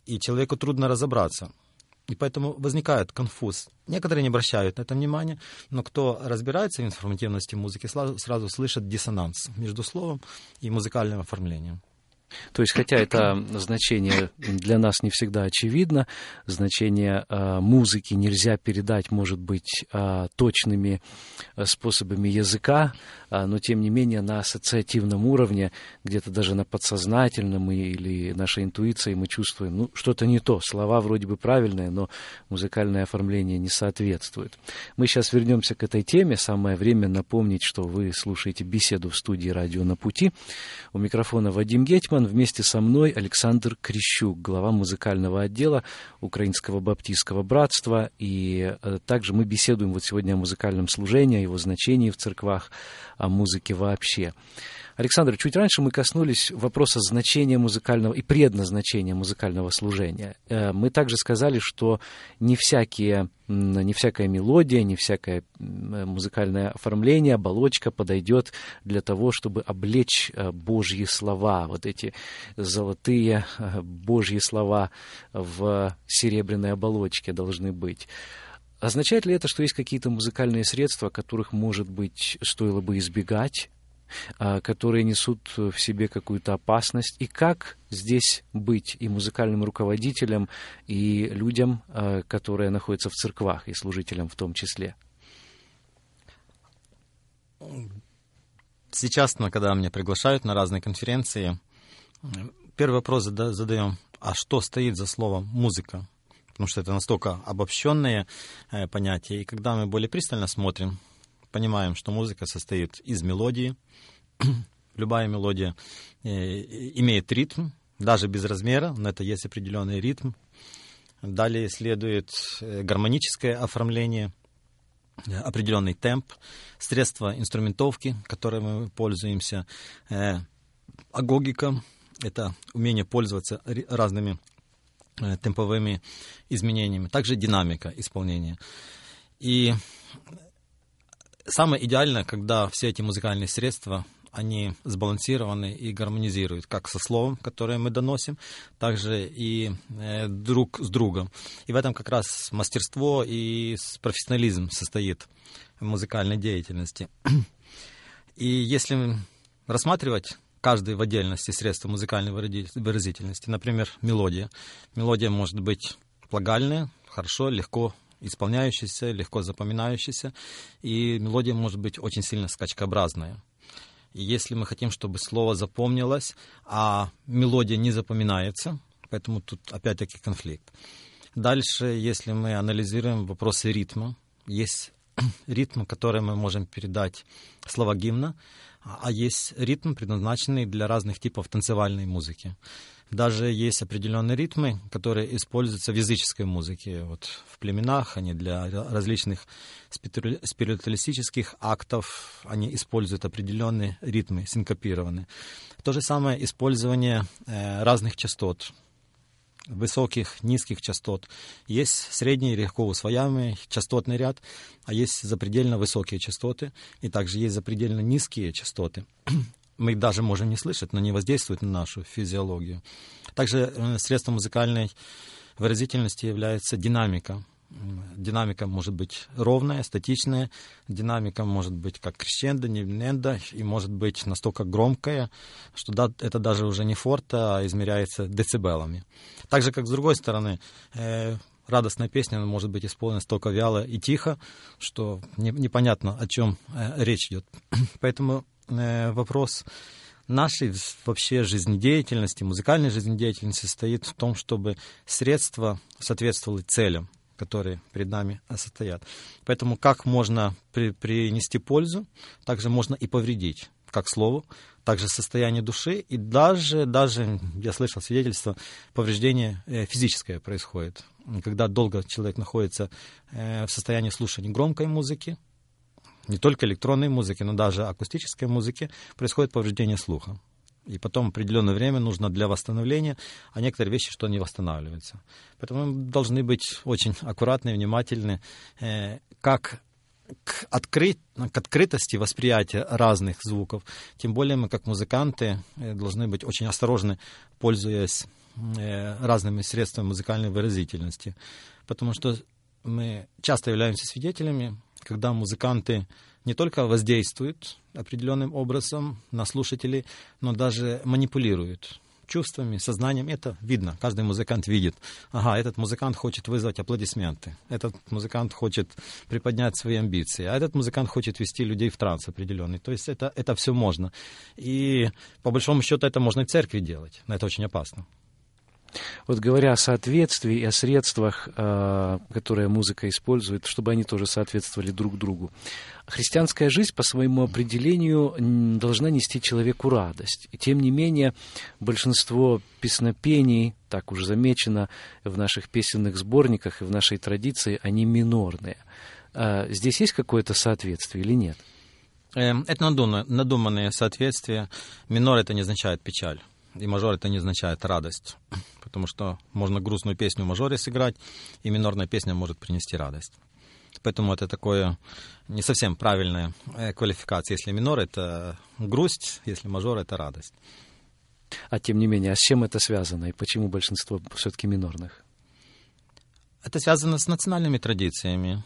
и человеку трудно разобраться. И поэтому возникает конфуз. Некоторые не обращают на это внимания, но кто разбирается в информативности музыки, сразу слышит диссонанс между словом и музыкальным оформлением. То есть, хотя это значение для нас не всегда очевидно, значение музыки нельзя передать, может быть, точными способами языка, но, тем не менее, на ассоциативном уровне, где-то даже на подсознательном или нашей интуицией мы чувствуем, что-то не то. Слова вроде бы правильные, но музыкальное оформление не соответствует. Мы сейчас вернемся к этой теме. Самое время напомнить, что вы слушаете беседу в студии «Радио на пути». У микрофона Вадим Гетман. Вместе со мной Александр Крищук, глава музыкального отдела Украинского баптистского братства. И также мы беседуем сегодня о музыкальном служении, о его значении в церквах, о музыке вообще. Александр, чуть раньше мы коснулись вопроса значения музыкального и предназначения музыкального служения. Мы также сказали, что не всякая мелодия, не всякое музыкальное оформление, оболочка подойдет для того, чтобы облечь Божьи слова, вот эти золотые Божьи слова в серебряной оболочке должны быть. Означает ли это, что есть какие-то музыкальные средства, которых, может быть, стоило бы избегать, которые несут в себе какую-то опасность, и как здесь быть и музыкальным руководителем, и людям, которые находятся в церквах, и служителям в том числе? Сейчас, когда меня приглашают на разные конференции, первый вопрос задаем: а что стоит за словом «музыка»? Потому что это настолько обобщенное понятие, и когда мы более пристально смотрим, понимаем, что музыка состоит из мелодии. Любая мелодия имеет ритм, даже без размера, но это есть определенный ритм. Далее следует гармоническое оформление, определенный темп, средства инструментовки, которыми мы пользуемся, агогика — это умение пользоваться разными темповыми изменениями, также динамика исполнения. И самое идеальное, когда все эти музыкальные средства, они сбалансированы и гармонизируют как со словом, которое мы доносим, также и друг с другом. И в этом как раз мастерство и профессионализм состоит в музыкальной деятельности. И если рассматривать каждое в отдельности средства музыкальной выразительности, например, мелодия. Мелодия может быть плагальная, хорошо, легко исполняющаяся, легко запоминающаяся, и мелодия может быть очень сильно скачкообразная. И если мы хотим, чтобы слово запомнилось, а мелодия не запоминается, поэтому тут опять-таки конфликт. Дальше, если мы анализируем вопросы ритма, есть ритм, который мы можем передать слова гимна, а есть ритм, предназначенный для разных типов танцевальной музыки. Даже есть определенные ритмы, которые используются в языческой музыке. Вот в племенах они для различных спиритуалистических актов они используют определенные ритмы, синкопированные. То же самое использование разных частот, высоких, низких частот. Есть средний, легко усвояемый частотный ряд, а есть запредельно высокие частоты, и также есть запредельно низкие частоты. Мы их даже можем не слышать, но они воздействуют на нашу физиологию. Также средством музыкальной выразительности является динамика. Динамика может быть ровная, статичная. Динамика может быть как крещендо, дивидендо, и может быть настолько громкая, что это даже уже не форте, а измеряется децибелами. Так же, как с другой стороны, радостная песня может быть исполнена столько вяло и тихо, что непонятно, о чем речь идет. Поэтому вопрос нашей вообще жизнедеятельности, музыкальной жизнедеятельности состоит в том, чтобы средства соответствовали целям, которые перед нами стоят. Поэтому как можно принести пользу, также можно и повредить, как слову, также состояние души, и даже я слышал свидетельство, повреждение физическое происходит. Когда долго человек находится в состоянии слушания громкой музыки, не только электронной музыки, но даже акустической музыки, происходит повреждение слуха. И потом определенное время нужно для восстановления, а некоторые вещи, что не восстанавливаются. Поэтому мы должны быть очень аккуратны и внимательны, как к открытости восприятия разных звуков. Тем более мы, как музыканты, должны быть очень осторожны, пользуясь разными средствами музыкальной выразительности. Потому что мы часто являемся свидетелями, когда музыканты не только воздействуют определенным образом на слушателей, но даже манипулируют чувствами, сознанием. Это видно. Каждый музыкант видит. Ага, этот музыкант хочет вызвать аплодисменты. Этот музыкант хочет приподнять свои амбиции. А этот музыкант хочет ввести людей в транс определенный. То есть это все можно. И по большому счету это можно и в церкви делать. Но это очень опасно. Вот говоря о соответствии и о средствах, которые музыка использует, чтобы они тоже соответствовали друг другу. Христианская жизнь по своему определению должна нести человеку радость. И тем не менее, большинство песнопений, так уже замечено в наших песенных сборниках и в нашей традиции, они минорные. Здесь есть какое-то соответствие или нет? Это надуманное соответствие. Минор — это не означает печаль. И мажор — это не означает радость, потому что можно грустную песню в мажоре сыграть, и минорная песня может принести радость. Поэтому это такое не совсем правильная квалификация. Если минор — это грусть, если мажор — это радость. А тем не менее, а с чем это связано, и почему большинство все-таки минорных? Это связано с национальными традициями.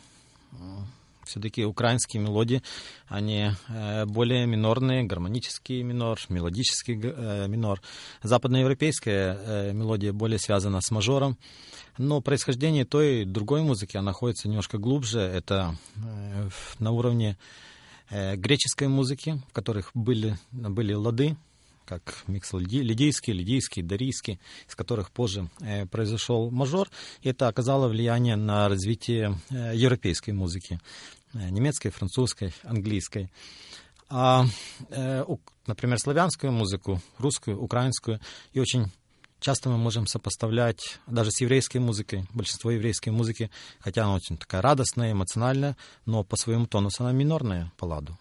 Все-таки украинские мелодии, они более минорные, гармонический минор, мелодический минор. Западноевропейская мелодия более связана с мажором, но происхождение той и другой музыки находится немножко глубже. Это на уровне греческой музыки, в которых были лады, как микс-лидийский, дарийский, из которых позже произошел мажор. И это оказало влияние на развитие европейской музыки, немецкой, французской, английской. А, например, славянскую музыку, русскую, украинскую, и очень часто мы можем сопоставлять даже с еврейской музыкой. Большинство еврейской музыки, хотя она очень такая радостная, эмоциональная, но по своему тонусу она минорная по ладу.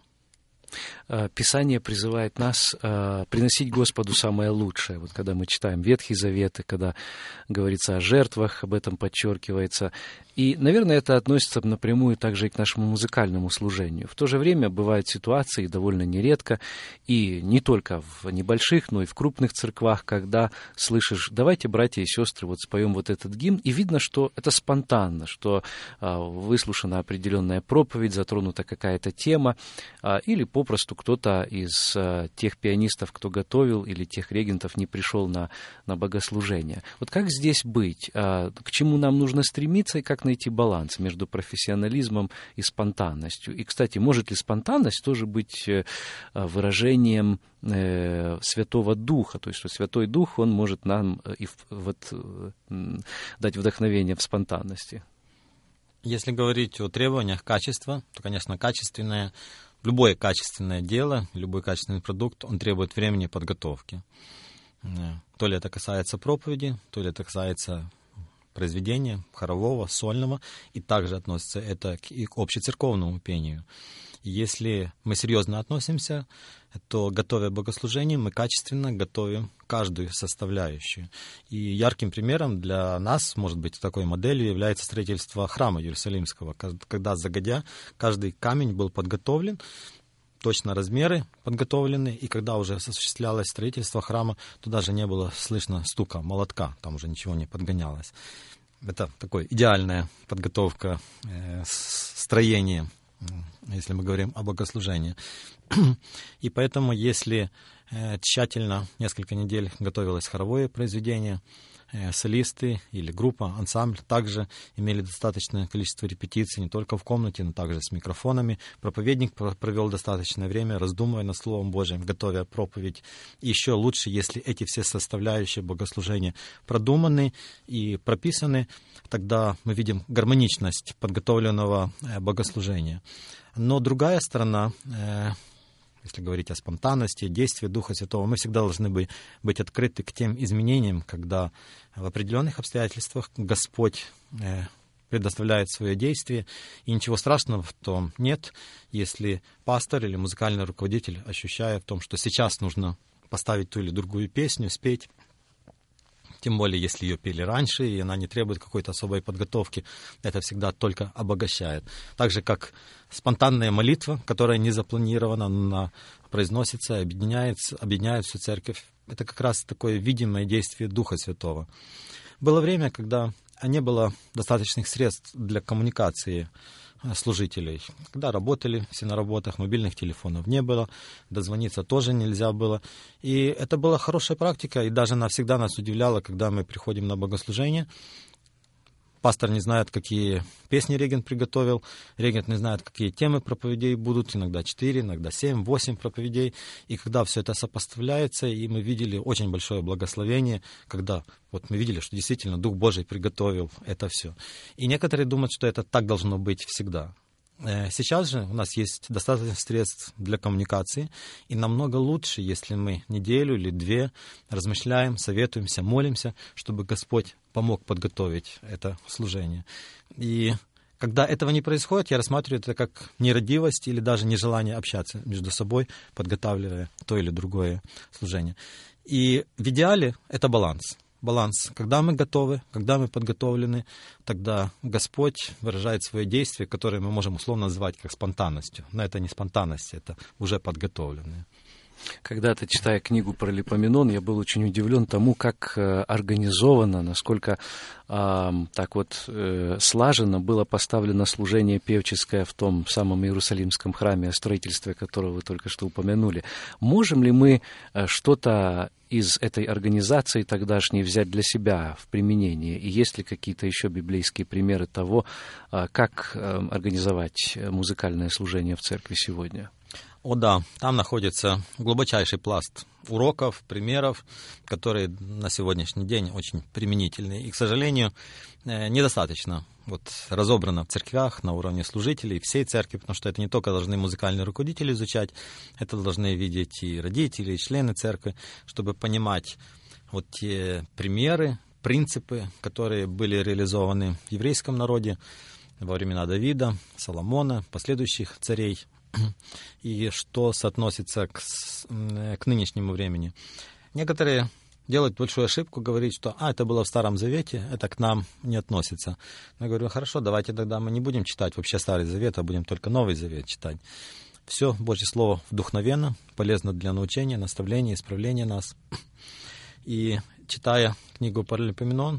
Писание призывает нас приносить Господу самое лучшее. Вот когда мы читаем Ветхий Завет, и когда говорится о жертвах, об этом подчеркивается. И, наверное, это относится напрямую также и к нашему музыкальному служению. В то же время бывают ситуации, довольно нередко, и не только в небольших, но и в крупных церквах, когда слышишь: давайте, братья и сестры, вот споем вот этот гимн, и видно, что это спонтанно, что выслушана определенная проповедь, затронута какая-то тема, или попросту кто-то из тех пианистов, кто готовил, или тех регентов не пришел на богослужение. Вот как здесь быть? К чему нам нужно стремиться, и как найти баланс между профессионализмом и спонтанностью? И, кстати, может ли спонтанность тоже быть выражением Святого Духа? То есть, что Святой Дух, Он может нам дать вдохновение в спонтанности. Если говорить о требованиях качества, то, конечно, любое качественное дело, любой качественный продукт, он требует времени подготовки. То ли это касается проповеди, то ли это касается произведения хорового, сольного, и также относится это и к общецерковному пению. И если мы серьезно относимся, то, готовя богослужение, мы качественно готовим каждую составляющую. И ярким примером для нас, может быть, такой моделью является строительство храма Иерусалимского, когда загодя каждый камень был подготовлен, точно размеры подготовлены, и когда уже осуществлялось строительство храма, то даже не было слышно стука молотка, там уже ничего не подгонялось. Это такая идеальная подготовка строения, если мы говорим о богослужении. И поэтому, если тщательно несколько недель готовилось хоровое произведение, солисты или группа, ансамбль также имели достаточное количество репетиций не только в комнате, но также с микрофонами. Проповедник провел достаточное время, раздумывая над Словом Божьим, готовя проповедь. И еще лучше, если эти все составляющие богослужения продуманы и прописаны, тогда мы видим гармоничность подготовленного богослужения. Но другая сторона, если говорить о спонтанности, действии Духа Святого, мы всегда должны быть открыты к тем изменениям, когда в определенных обстоятельствах Господь предоставляет свое действие, и ничего страшного в том нет, если пастор или музыкальный руководитель, ощущая в том, что сейчас нужно поставить ту или другую песню, спеть, Тем более, если ее пели раньше, и она не требует какой-то особой подготовки, это всегда только обогащает. Так же, как спонтанная молитва, которая не запланирована, она произносится, объединяет всю церковь. Это как раз такое видимое действие Духа Святого. Было время, когда не было достаточных средств для коммуникации служителей. Когда работали все на работах, мобильных телефонов не было, дозвониться тоже нельзя было. И это была хорошая практика, и даже навсегда нас удивляло, когда мы приходим на богослужение. Пастор не знает, какие песни регент приготовил, регент не знает, какие темы проповедей будут, иногда 4, иногда 7, 8 проповедей. И когда все это сопоставляется, и мы видели очень большое благословение, когда вот мы видели, что действительно Дух Божий приготовил это все. И некоторые думают, что это так должно быть всегда. Сейчас же у нас есть достаточно средств для коммуникации, и намного лучше, если мы неделю или 2 размышляем, советуемся, молимся, чтобы Господь помог подготовить это служение. И когда этого не происходит, я рассматриваю это как нерадивость или даже нежелание общаться между собой, подготавливая то или другое служение. И в идеале это баланс. Баланс. Когда мы готовы, когда мы подготовлены, тогда Господь выражает свое действие, которое мы можем условно назвать как спонтанностью. Но это не спонтанность, это уже подготовленное. Когда-то, читая книгу про Липоменон, я был очень удивлен тому, как организовано, насколько слаженно было поставлено служение певческое в том самом Иерусалимском храме, о строительстве которого вы только что упомянули. Можем ли мы что-то из этой организации тогдашней взять для себя в применение? И есть ли какие-то еще библейские примеры того, как организовать музыкальное служение в церкви сегодня? О да, там находится глубочайший пласт уроков, примеров, которые на сегодняшний день очень применительны. И, к сожалению, недостаточно разобрано в церквях на уровне служителей всей церкви, потому что это не только должны музыкальные руководители изучать, это должны видеть и родители, и члены церкви, чтобы понимать те примеры, принципы, которые были реализованы в еврейском народе во времена Давида, Соломона, последующих царей, и что соотносится к нынешнему времени. Некоторые делают большую ошибку, говорить, что это было в Старом Завете, это к нам не относится. Я говорю, хорошо, давайте тогда мы не будем читать вообще Старый Завет, а будем только Новый Завет читать. Все Божье Слово вдохновенно, полезно для научения, наставления, исправления нас. И читая книгу Паралипоменон,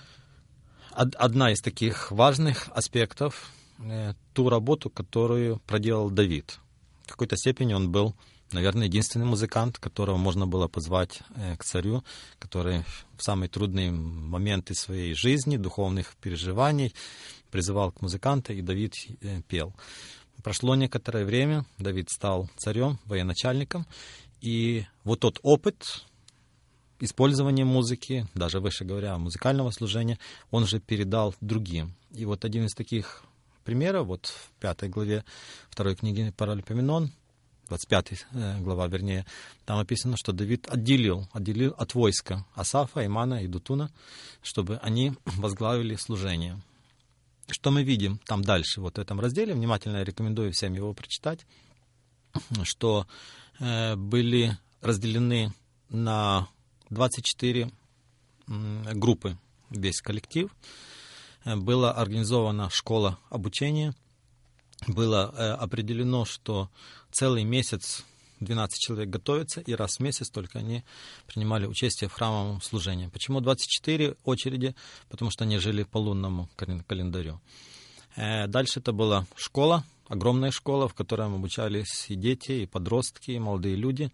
одна из таких важных аспектов — ту работу, которую проделал Давид. В какой-то степени он был, наверное, единственный музыкант, которого можно было позвать к царю, который в самые трудные моменты своей жизни, духовных переживаний, призывал к музыканту, и Давид пел. Прошло некоторое время, Давид стал царем, военачальником, и тот опыт использования музыки, даже выше говоря, музыкального служения, он же передал другим. И один из таких примеров, в 5 главе 2 книги Паралипоменон, 25 глава, вернее, там описано, что Давид отделил от войска Асафа, Имана и Дутуна, чтобы они возглавили служение. Что мы видим там дальше, в этом разделе, внимательно рекомендую всем его прочитать, что были разделены на 24 группы весь коллектив. Была организована школа обучения. Было определено, что целый месяц 12 человек готовятся, и раз в месяц только они принимали участие в храмовом служении. Почему 24 очереди? Потому что они жили по лунному календарю. Дальше это была школа, огромная школа, в которой обучались и дети, и подростки, и молодые люди.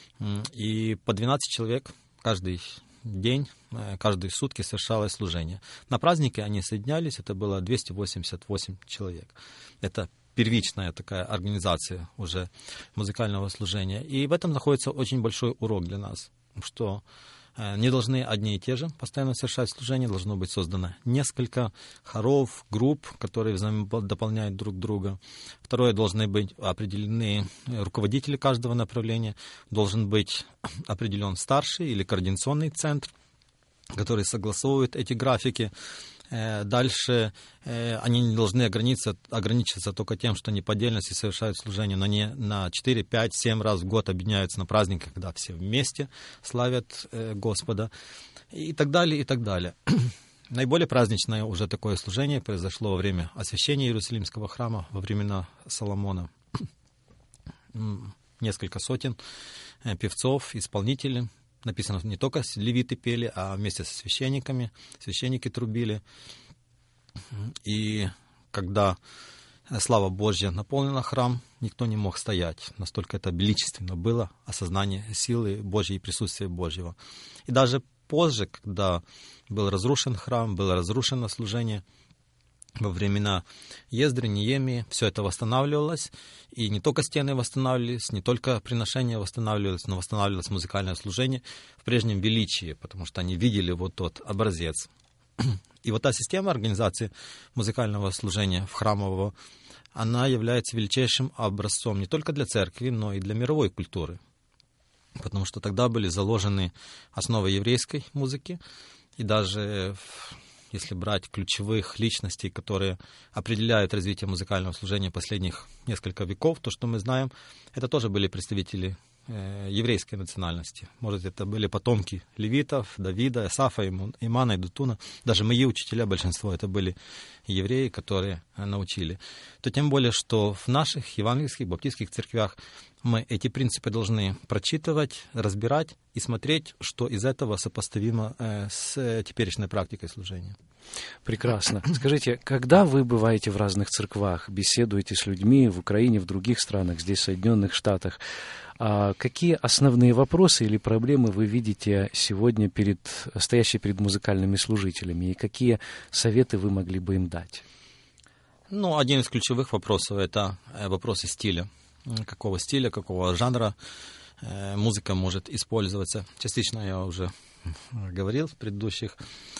И по 12 человек каждый день, каждые сутки совершалось служение. На празднике они соединялись, это было 288 человек. Это первичная такая организация уже музыкального служения. И в этом находится очень большой урок для нас, что не должны одни и те же постоянно совершать служение, должно быть создано несколько хоров, групп, которые дополняют друг друга. Второе, должны быть определены руководители каждого направления, должен быть определен старший или координационный центр, который согласовывает эти графики Дальше они не должны ограничиться только тем, что они по отдельности совершают служение, но не на 4, 5, 7 раз в год объединяются на праздниках, когда все вместе славят Господа, и так далее, и так далее. Наиболее праздничное уже такое служение произошло во время освящения Иерусалимского храма во времена Соломона. Несколько сотен певцов, исполнителей. Написано, не только левиты пели, а вместе со священниками. Священники трубили. И когда слава Божья наполнила храм, никто не мог стоять. Настолько это величественно было, осознание силы Божьей и присутствия Божьего. И даже позже, когда был разрушен храм, было разрушено служение, во времена Ездры, Неемии, все это восстанавливалось, и не только стены восстанавливались, не только приношения восстанавливались, но восстанавливалось музыкальное служение в прежнем величии, потому что они видели вот тот образец. И вот та система организации музыкального служения в храмового, она является величайшим образцом не только для церкви, но и для мировой культуры, потому что тогда были заложены основы еврейской музыки, и даже если брать ключевых личностей, которые определяют развитие музыкального служения последних несколько веков, то, что мы знаем, это тоже были представители еврейской национальности. Может, это были потомки левитов, Давида, Асафа, Имана, Идутуна. Даже мои учителя, большинство, это были евреи, которые научили. То тем более, что в наших евангельских, баптистских церквях мы эти принципы должны прочитывать, разбирать и смотреть, что из этого сопоставимо с теперешней практикой служения. Прекрасно. Скажите, когда вы бываете в разных церквах, беседуете с людьми в Украине, в других странах, здесь, в Соединенных Штатах, какие основные вопросы или проблемы вы видите сегодня стоящие перед музыкальными служителями, и какие советы вы могли бы им дать? Один из ключевых вопросов – это вопросы стиля. Какого стиля, какого жанра музыка может использоваться. Частично я уже говорил в предыдущих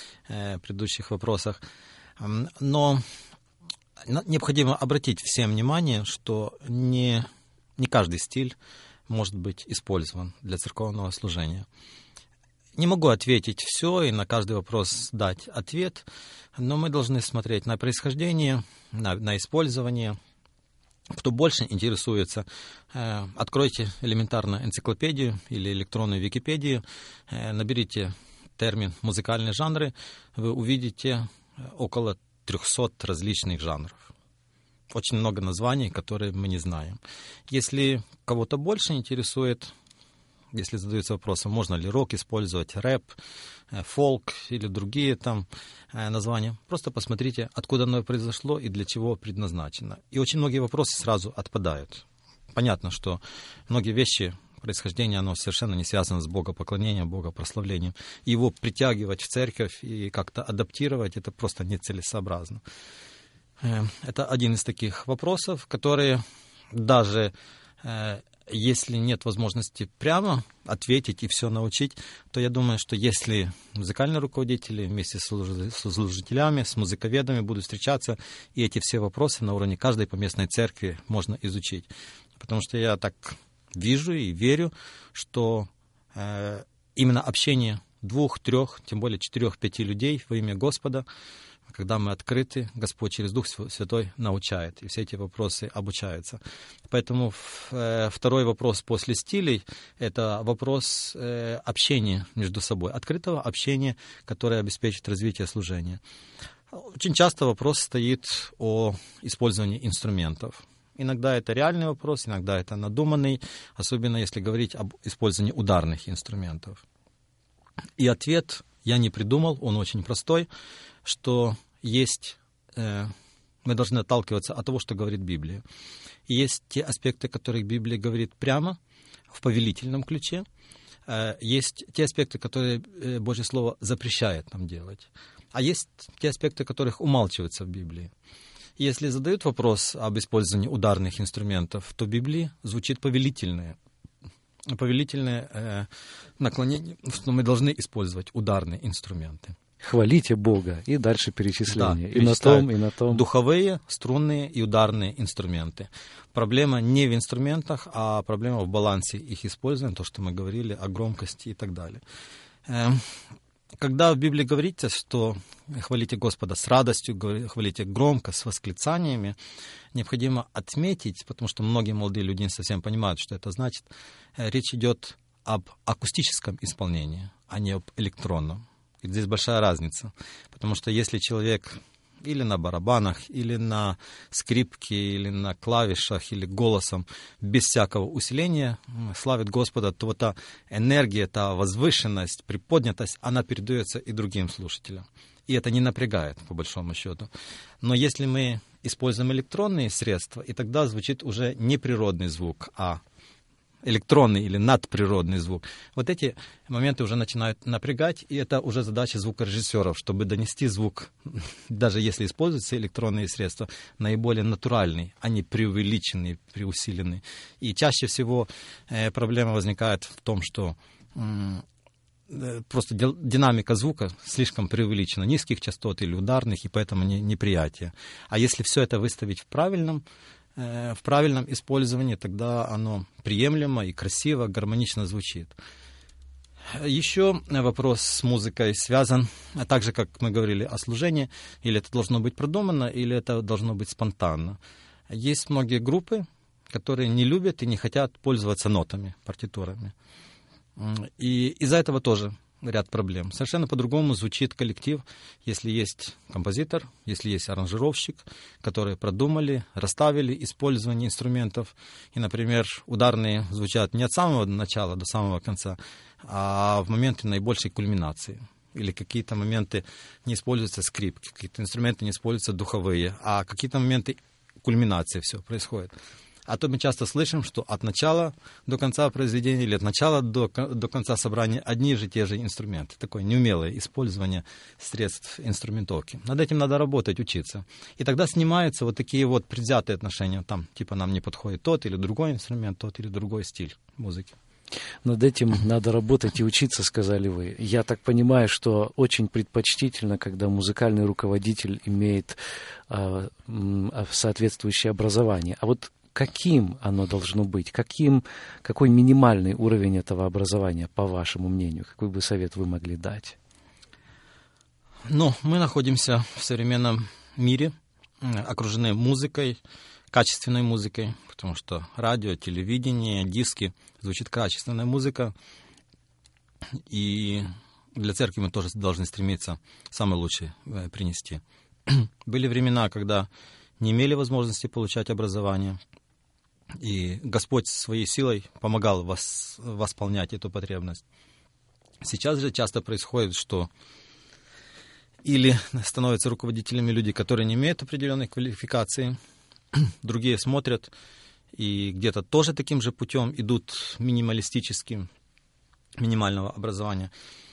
вопросах. Но необходимо обратить всем внимание, что не каждый стиль может быть использован для церковного служения. Не могу ответить все и на каждый вопрос дать ответ, но мы должны смотреть на происхождение, на использование. Кто больше интересуется, откройте элементарно энциклопедию или электронную Википедию, наберите термин «музыкальные жанры», вы увидите около 300 различных жанров. Очень много названий, которые мы не знаем. Если кого-то больше интересует, если задаются вопросом, можно ли рок использовать, рэп, фолк или другие там названия, просто посмотрите, откуда оно произошло и для чего предназначено. И очень многие вопросы сразу отпадают. Понятно, что многие вещи, происхождение, оно совершенно не связано с богопоклонением, богопрославлением. Его притягивать в церковь и как-то адаптировать, это просто нецелесообразно. Это один из таких вопросов, которые даже если нет возможности прямо ответить и все научить, то я думаю, что если музыкальные руководители вместе с служителями, с музыковедами будут встречаться, и эти все вопросы на уровне каждой поместной церкви можно изучить. Потому что я так вижу и верю, что именно общение 2, 3, тем более 4, 5 людей во имя Господа, когда мы открыты, Господь через Дух Святой научает, и все эти вопросы обучаются. Поэтому второй вопрос после стилей – это вопрос общения между собой, открытого общения, которое обеспечит развитие служения. Очень часто вопрос стоит о использовании инструментов. Иногда это реальный вопрос, иногда это надуманный, особенно если говорить об использовании ударных инструментов. И ответ я не придумал, он очень простой, что мы должны отталкиваться от того, что говорит Библия. И есть те аспекты, которые Библия говорит прямо, в повелительном ключе. Есть те аспекты, которые Божье Слово запрещает нам делать. А есть те аспекты, которых умалчивается в Библии. И если задают вопрос об использовании ударных инструментов, то в Библии звучит повелительное наклонение, что мы должны использовать ударные инструменты. Хвалите Бога, и дальше перечисление. Да, и на том, и на том. Духовые, струнные и ударные инструменты. Проблема не в инструментах, а проблема в балансе их использования, то, что мы говорили о громкости и так далее. когда в Библии говорится, что хвалите Господа с радостью, хвалите громко, с восклицаниями, необходимо отметить, потому что многие молодые люди не совсем понимают, что это значит, речь идет об акустическом исполнении, а не об электронном. И здесь большая разница, потому что если человек или на барабанах, или на скрипке, или на клавишах, или голосом, без всякого усиления славит Господа, то вот та энергия, та возвышенность, приподнятость, она передается и другим слушателям. И это не напрягает, по большому счету. Но если мы используем электронные средства, и тогда звучит уже не природный звук, а электронный или надприродный звук. Вот эти моменты уже начинают напрягать, и это уже задача звукорежиссеров, чтобы донести звук, даже если используются электронные средства, наиболее натуральный, а не преувеличенный, преусиленный. И чаще всего проблема возникает в том, что просто динамика звука слишком преувеличена, низких частот или ударных, и поэтому неприятие. А если все это выставить в правильном использовании, тогда оно приемлемо и красиво, гармонично звучит. Еще вопрос с музыкой связан, а также, как мы говорили о служении, или это должно быть продумано, или это должно быть спонтанно. Есть многие группы, которые не любят и не хотят пользоваться нотами, партитурами. И из-за этого тоже ряд проблем. Совершенно по-другому звучит коллектив, если есть композитор, если есть аранжировщик, которые продумали, расставили использование инструментов. И, например, ударные звучат не от самого начала до самого конца, а в моменты наибольшей кульминации. Или какие-то моменты не используются скрипки, какие-то инструменты не используются духовые, а какие-то моменты кульминации все происходит. А то мы часто слышим, что от начала до конца произведения или от начала до конца собрания одни же те же инструменты. Такое неумелое использование средств инструментовки. Над этим надо работать, учиться. И тогда снимаются вот такие вот предвзятые отношения. Там типа нам не подходит тот или другой инструмент, тот или другой стиль музыки. Над этим надо работать и учиться, сказали вы. Я так понимаю, что очень предпочтительно, когда музыкальный руководитель имеет соответствующее образование. А вот каким оно должно быть? Какой минимальный уровень этого образования, по вашему мнению? Какой бы совет вы могли дать? Ну, мы находимся в современном мире, окружены музыкой, качественной музыкой, потому что радио, телевидение, диски, звучит качественная музыка. И для церкви мы тоже должны стремиться самое лучшее принести. Были времена, когда не имели возможности получать образование, и Господь своей силой помогал восполнять эту потребность. Сейчас же часто происходит, что или становятся руководителями люди, которые не имеют определенной квалификации, другие смотрят и где-то тоже таким же путем идут минималистическим, минимального образования,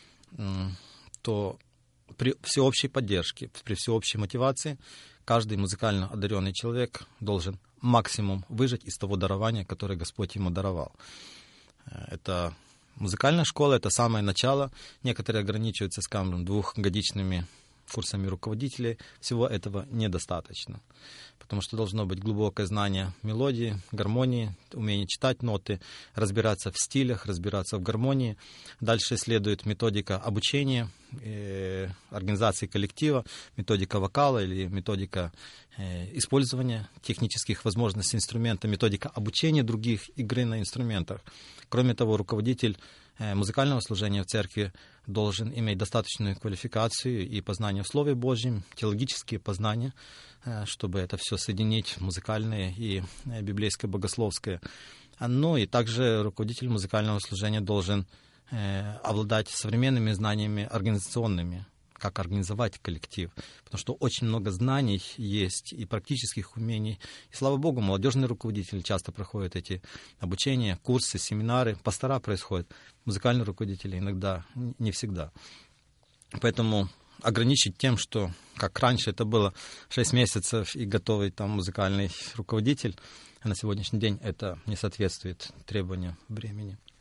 то при всеобщей поддержке, при всеобщей мотивации каждый музыкально одаренный человек должен максимум выжать из того дарования, которое Господь ему даровал. Это музыкальная школа, это самое начало. Некоторые ограничиваются, скажем, 2-годичными курсами руководителей. Всего этого недостаточно, потому что должно быть глубокое знание мелодии, гармонии, умение читать ноты, разбираться в стилях, разбираться в гармонии. Дальше следует методика обучения, организации коллектива, методика вокала или методика использования технических возможностей инструмента, методика обучения других игры на инструментах. Кроме того, руководитель музыкального служения в церкви должен иметь достаточную квалификацию и познание в Слове Божьем, теологические познания, чтобы это все соединить, музыкальное и библейское, богословское. Ну и также руководитель музыкального служения должен обладать современными знаниями организационными, как организовать коллектив, потому что очень много знаний есть и практических умений. И, слава Богу, молодежные руководители часто проходят эти обучения, курсы, семинары, пастора происходят, музыкальные руководители иногда не всегда. Поэтому ограничить тем, что, как раньше это было 6 месяцев и готовый там музыкальный руководитель, а на сегодняшний день это не соответствует требованиям времени.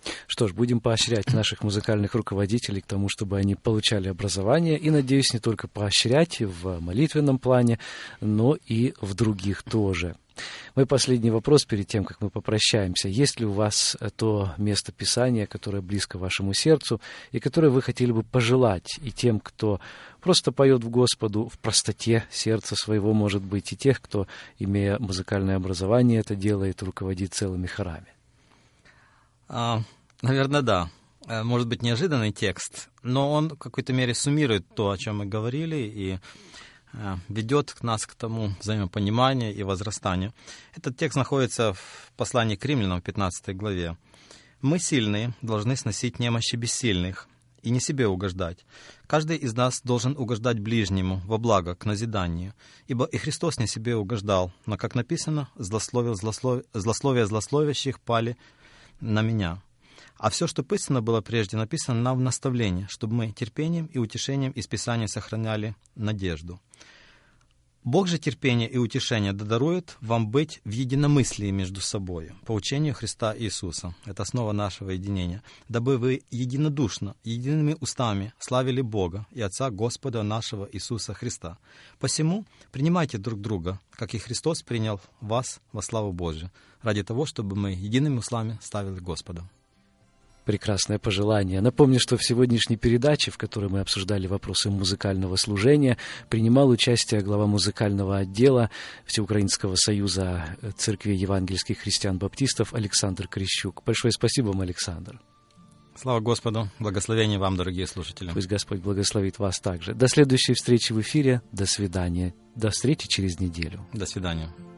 Что ж, будем поощрять наших музыкальных руководителей к тому, чтобы они получали образование, и, надеюсь, не только поощрять в молитвенном плане, но и в других тоже. Мой последний вопрос перед тем, как мы попрощаемся. Есть ли у вас то место Писания, которое близко вашему сердцу, и которое вы хотели бы пожелать и тем, кто просто поет в Господу в простоте сердца своего, может быть, и тех, кто, имея музыкальное образование, это делает, руководит целыми хорами? Наверное, да. Может быть, неожиданный текст, но он в какой-то мере суммирует то, о чем мы говорили, и ведет нас к тому взаимопониманию и возрастанию. Этот текст находится в послании к Римлянам, в 15 главе. «Мы, сильные, должны сносить немощи бессильных и не себе угождать. Каждый из нас должен угождать ближнему во благо, к назиданию. Ибо и Христос не себе угождал, но, как написано, злословие злословящих пали на меня. А все, что писано было прежде, написано нам в наставлении, чтобы мы терпением и утешением из Писания сохраняли надежду. Бог же терпения и утешения дарует вам быть в единомыслии между собой, по учению Христа Иисуса». Это основа нашего единения. «Дабы вы единодушно, едиными устами славили Бога и Отца Господа нашего Иисуса Христа. Посему принимайте друг друга, как и Христос принял вас во славу Божию, ради того, чтобы мы едиными устами славили Господа». Прекрасное пожелание. Напомню, что в сегодняшней передаче, в которой мы обсуждали вопросы музыкального служения, принимал участие глава музыкального отдела Всеукраинского союза церквей евангельских христиан-баптистов Александр Крещук. Большое спасибо вам, Александр. Слава Господу! Благословение вам, дорогие слушатели! Пусть Господь благословит вас также. До следующей встречи в эфире. До свидания. До встречи через неделю. До свидания.